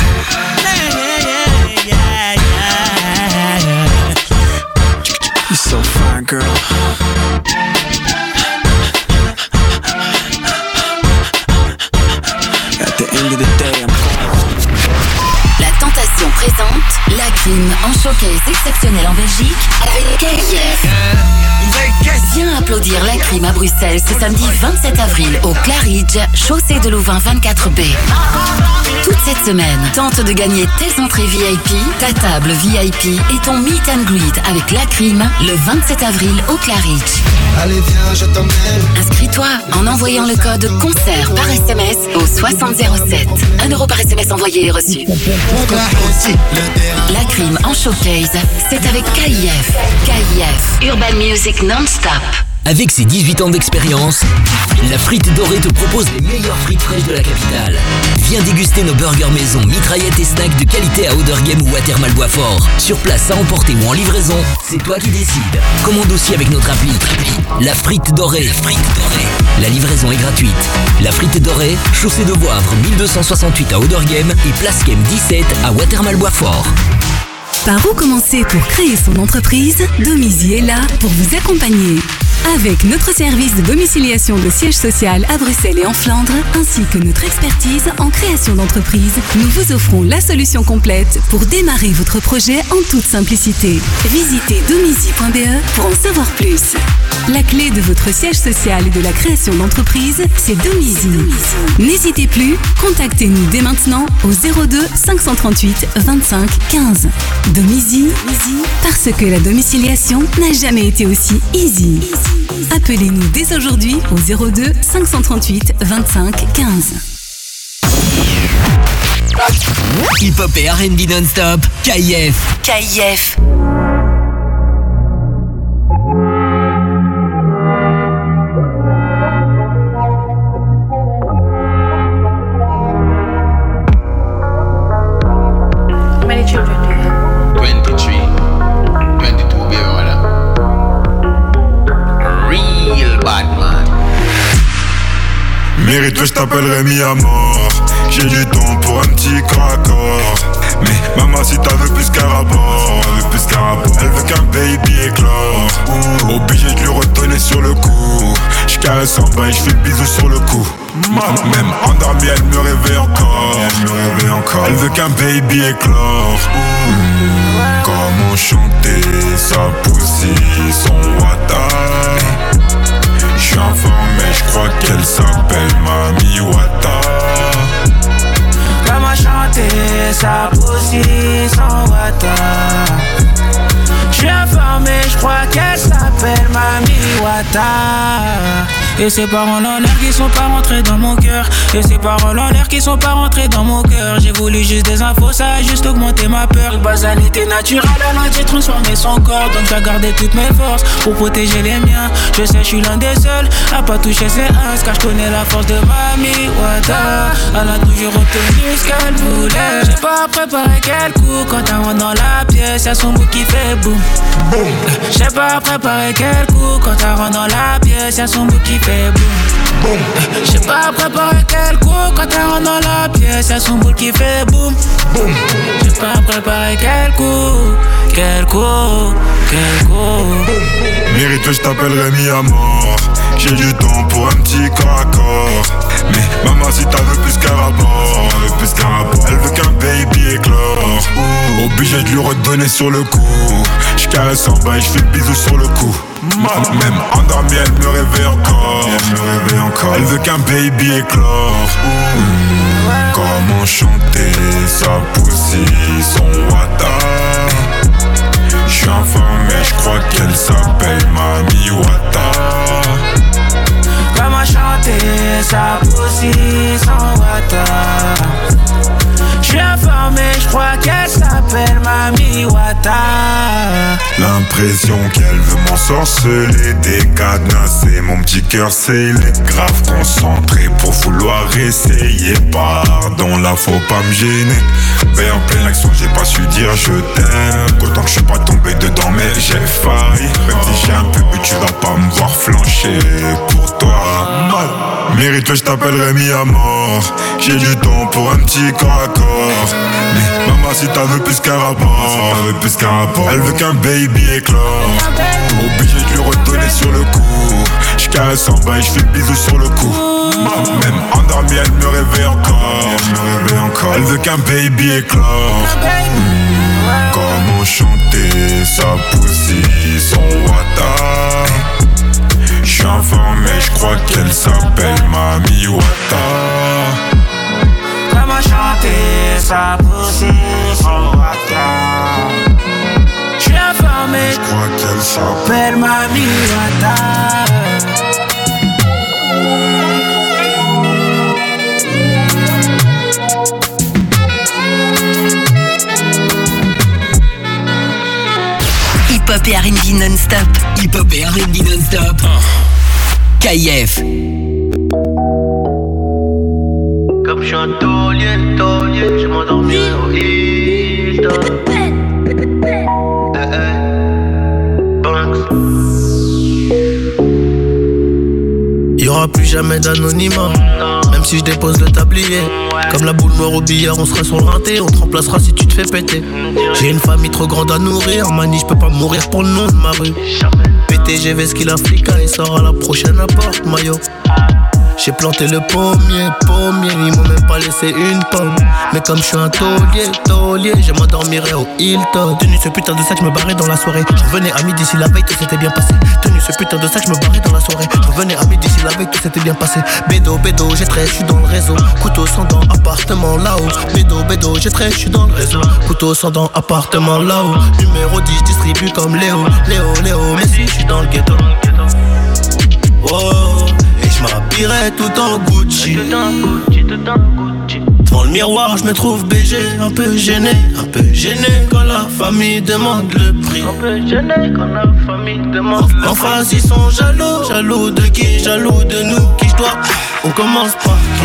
yeah. You're so fine, girl. At the end of the day, I'm La Tentation présente La Crime en showcase exceptionnel en Belgique avec KF. applaudir La Crime à Bruxelles ce samedi 27 avril au Claridge, chaussée de Louvain 24B. Toute cette semaine, tente de gagner tes entrées VIP, ta table VIP et ton meet and greet avec La Crime le 27 avril au Claridge. Allez viens, je t'emmène. Inscris-toi en envoyant le code concert par SMS au 6007. 1 € par SMS envoyé et reçu. La Crime en showcase, c'est avec KIF. KIF, Urban Music Non-Stop. Avec ses 18 ans d'expérience, la Frite Dorée te propose les meilleures frites fraîches de la capitale. Viens déguster nos burgers maison, mitraillettes et snacks de qualité à Oudergem ou Watermal Boisfort. Sur place, à emporter ou en livraison, c'est toi qui décides. Commande aussi avec notre appli. La Frite Dorée. La livraison est gratuite. La Frite Dorée, chaussée de Voivre 1268 à Oudergem et Place Kem 17 à Watermal Boisfort. Par où commencer pour créer son entreprise? Domizy est là pour vous accompagner. Avec notre service de domiciliation de siège social à Bruxelles et en Flandre, ainsi que notre expertise en création d'entreprise, nous vous offrons la solution complète pour démarrer votre projet en toute simplicité. Visitez domizy.be pour en savoir plus. La clé de votre siège social et de la création d'entreprise, c'est Domizy. N'hésitez plus, contactez-nous dès maintenant au 02 538 25 15. Domizy, parce que la domiciliation n'a jamais été aussi easy. Appelez-nous dès aujourd'hui au 02 538 25 15. Hip-hop et R&B non-stop, KIF. KIF. How many children do you have? 23. 22, baby, voilà. Real bad man. Mérite que je t'appellerai mis à mort. J'ai du temps pour un petit craccord. Mais maman si t'as veux plus qu'un rapport. Elle veut qu'un baby éclore. Obligé de lui redonner sur le coup. J'caresse en bas et j'fais le bisou sur le cou. Même endormie elle me réveille encore. Elle veut qu'un baby éclore. Comment chanter sa poussie, son wata. J'suis informé, j'crois qu'elle s'appelle Mami Wata. Comment chanter sa poussie, son wata. J'suis informé, j'crois qu'elle s'appelle Mami Wata. Et ces paroles en l'air qui sont pas rentrées dans mon cœur. Et ces paroles en l'air qui sont pas rentrées dans mon cœur. J'ai voulu juste des infos, ça a juste augmenté ma peur. Basalité naturelle, elle a dû transformer son corps. Donc j'ai gardé toutes mes forces pour protéger les miens. Je sais, je suis l'un des seuls à pas toucher ses uns. Car je connais la force de Mami Wata. Elle a toujours obtenu ce qu'elle voulait. J'ai pas préparé quel coup. Quand elle rentre dans la pièce, y'a son bout qui fait boum. J'ai pas préparé quel coup. Quand elle rentre dans la pièce, y'a son bout qui fait boum. J'ai pas préparé quel coup. Quand elle rentre dans la pièce, y'a son boule qui fait boum. J'ai pas préparé quel coup. Mérite que je t'appellerai mis à mort. J'ai du temps pour un petit craccord. Mais maman si t'as veux plus qu'un rapport. Elle veut qu'un baby éclore. Obligé de lui redonner sur le coup. J'caresse en bas et j'fais le bisou sur le cou. Même endormie elle me réveille encore. Elle veut qu'un baby éclore. Comment chanter sa poussie, son wata. J'suis informé, j'crois qu'elle s'appelle Mami Wata. Comment chanter sa poussie, son wata. J'suis informé, j'crois qu'elle s'appelle Mami Wata. L'impression qu'elle veut m'ensorceler, décadenasser mon petit cœur scellé. Grave concentré pour vouloir essayer. Pardon, là faut pas me gêner. Mais en pleine action j'ai pas su dire je t'aime. Autant que je suis pas tombé dedans mais j'ai failli. Même si j'ai un peu bu tu vas pas me voir flancher pour toi. Mérite que je t'appellerai mis à mort. J'ai du temps pour un petit corps à corps. Mais maman si t'as veux plus qu'un rapport. Elle veut qu'un baby éclore. Obligé de lui redonner sur le coup. J'caresse en bas et j'fais le bisou sur le cou. Même endormie elle me réveille encore. Elle veut qu'un baby éclore. Comment chanter sa poussie, son wata. non-stop. Hip-hop et R&B non-stop. KIF. Comme je suis un taulier, je m'endormirai au Hilton. Il y aura plus jamais d'anonymat, même si je dépose le tablier. Comme la boule noire au billard, on sera sur le rinté, on te remplacera si tu te fais péter. J'ai une famille trop grande à nourrir, mani, je peux pas mourir pour le nom de ma rue. PTGV, ce qu'il a flica, il sort à la prochaine apporte, maillot. J'ai planté le pommier, ils m'ont même pas laissé une pomme. Mais comme je suis un taulier, je m'endormirai au Hilton. Tenu ce putain de sac, je me barrais dans la soirée. Je revenais à midi si la veille tout s'était bien passé. Tenu ce putain de sac, je me barrais dans la soirée. Je revenais à midi si la veille tout s'était bien passé. Bédo, j'ai trait, je suis dans le réseau. Couteau sans dents, appartement là-haut. Bédo, j'ai trait, je suis dans le réseau. Couteau sans dents, appartement là-haut. Numéro 10, je distribue comme Léo, mais si je suis dans le ghetto. Oh. Je m'habillerai tout en Gucci. Devant le miroir, je me trouve BG, un peu gêné quand la famille demande le prix. En face, ils sont jaloux de qui? Jaloux de nous, qui je dois. On commence par qui?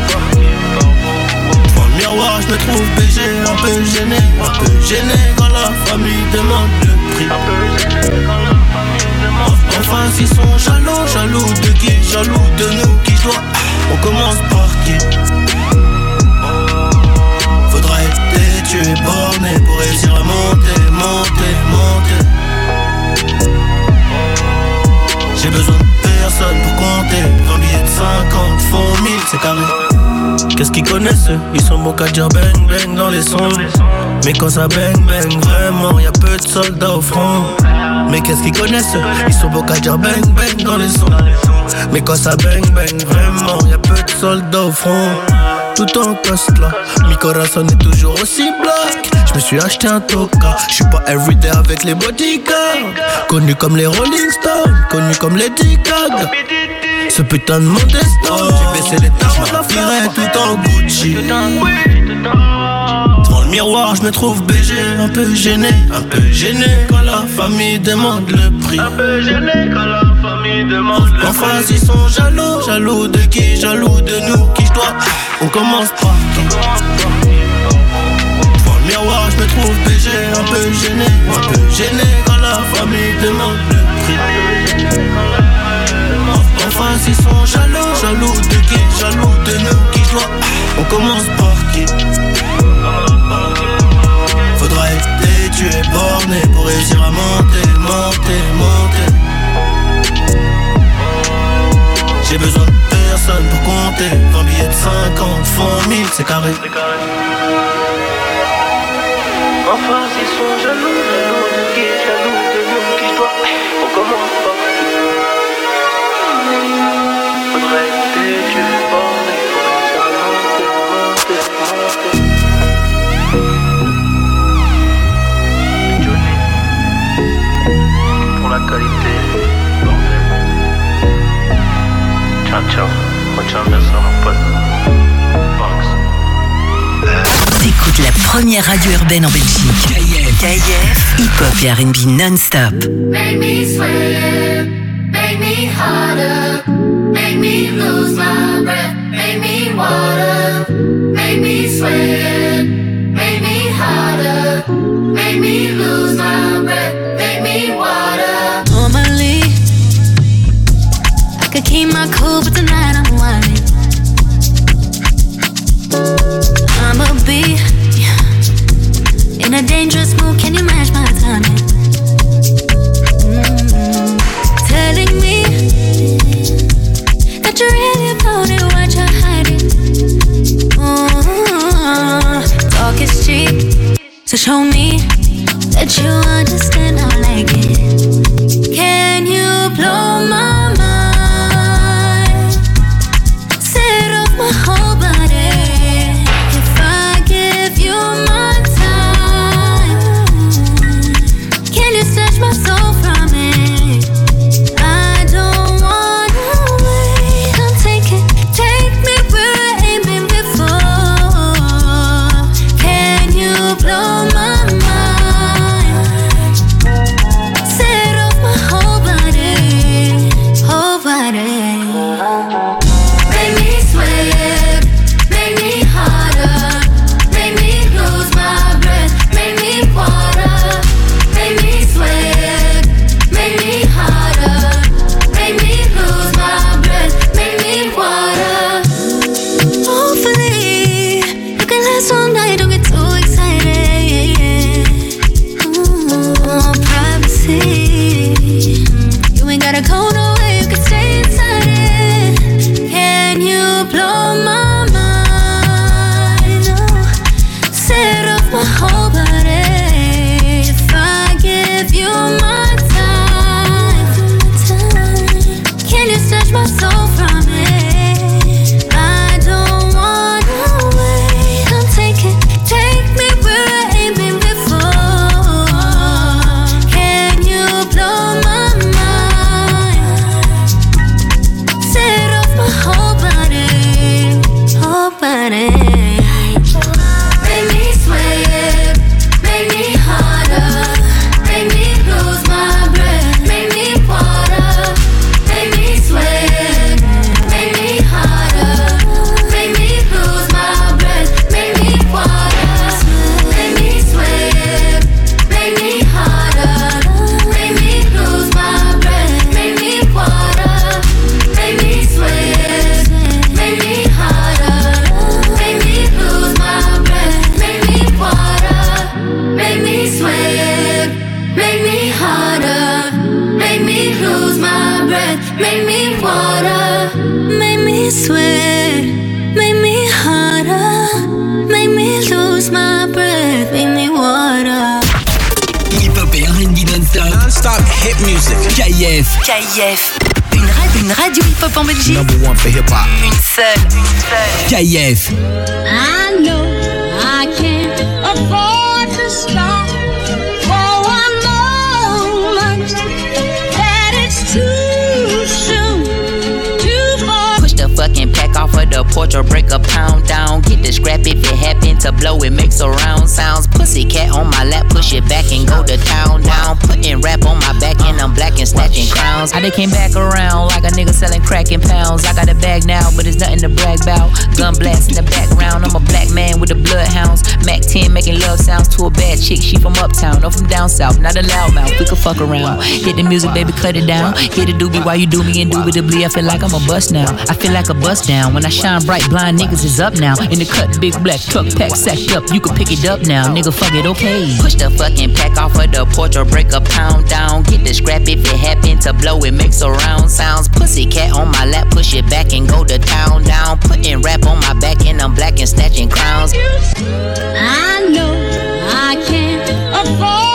Devant le miroir, je me trouve BG, un peu gêné quand la famille demande le prix. En face, ils sont jaloux de qui? Jaloux de nous, qui je dois. On commence par qui? Faudra être têtu et borné pour réussir à monter. J'ai besoin de personne pour compter. 20 billets de 50 font 1000, c'est carré. Qu'est-ce qu'ils connaissent eux? Ils sont bons qu'à dire bang bang dans les sons. Mais quand ça bang bang vraiment, y'a peu de soldats au front. Mais qu'est-ce qu'ils connaissent eux? Ils sont bons qu'à dire bang bang dans les sons. Mais quand ça bang bang vraiment, y'a peu de soldats au front. Tout en coste là, mi corazon est toujours aussi black. Je me suis acheté un toka, je suis pas everyday avec les bodyguards. Connu comme les Rolling Stones, connu comme les D-Cag. Ce putain de mon destin, j'ai baissé les tarots, je m'habillerai tout en Gucci. Devant le miroir, je me trouve BG, un peu gêné quand la famille demande le prix. En face, ils sont jaloux de qui? Jaloux de nous, qui je dois. On commence par qui? Devant le miroir, je me trouve BG, un peu gêné quand la famille demande le prix. En face, ils sont jaloux de qui? Jaloux de nous, qui je dois. On commence par qui? Faudra être têtu et borné pour réussir à monter. J'ai besoin de personne pour compter. 20 billets de 50 font 1000, c'est carré. En face, ils sont jaloux de qui? Jaloux de nous, qui je dois. On commence par qui? Faudrait être têtu et borné pour réussir à monter. Johnny, pour la qualité, bordel. Ciao, retiens bien ça mon pote. Box. T'écoutes la première radio urbaine en Belgique. KIF, hip-hop et R&B non-stop. Make me sweat, make me harder, make me lose my breath, make me water, make me sweat, make me harder, make me lose my breath, make me water. Normally, I could keep my cool, but tonight I'm whining. I'ma be in a dangerous mood, can you match my timing? Telling me that you're really about it, what you're hiding. Talk is cheap, so show me that you understand, I like it. Can you blow my mind? Set off my whole body. If I give you my time, can you snatch my soul from it? I don't Make me sweat, make me harder, make me lose my breath, make me water, make me sweat, make me harder, make me lose my breath, make me water. Hopefully, you can last all night, don't get too excited. Privacy, you ain't gotta go nowhere, you can stay inside it. Can you blow my mind? Set off my whole body. If I give you my time, can you snatch my soul from it? I don't wanna wait. Come take me where I ain't been before. Can you blow my mind? Set off my whole body, whole body. Make me sweat, make me harder, make me lose my breath, make me water, make me sweat, make me harder, make me lose my breath, make me water, make me sweat, make me harder, make me lose my breath, make me water, make me sweat, make me harder, make me lose my breath, make me water, make me sweat, make me harder, make me lose my breath, make me water, make me sweat, make me harder, make me lose my breath, make me water. Hip-hop et R&B non-stop. Non-stop hit music. KF. Une radio hip-hop en Belgique. Number one for hip-hop. Une seule. KF. I know I can't afford to stop for one moment. That it's too soon to fall. Push the fucking pack off of the porch or break a pound down. Get the scrap if it happen to blow, it makes a round sounds. Pussy cat on my lap, push it back and go to town down. Putting rap on my back and I'm black and snatching crowns. I done came back around like a nigga selling crack in pounds. I got a bag now, but it's nothing to brag about. Gun blast in the background, I'm a black man with the bloodhounds. Mac 10 making love sounds to a bad chick. She from uptown or from down south, not a loudmouth. We could fuck around. Hit the music, baby, cut it down. Hit the doobie while you do me indubitably. I feel like I'm a bust now. I feel like a bust down. When I shine bright, blind niggas is up now. In the cut, big black truck pack sacked up. You can pick it up now, nigga. Fuck it, okay. Push the fucking pack off of the porch or break a pound down. Get the scrap if it happen to blow, it makes a round sounds. Pussy cat on my lap, push it back and go to town down. Putting rap on my back and I'm black and snatching crowns. I know I can't afford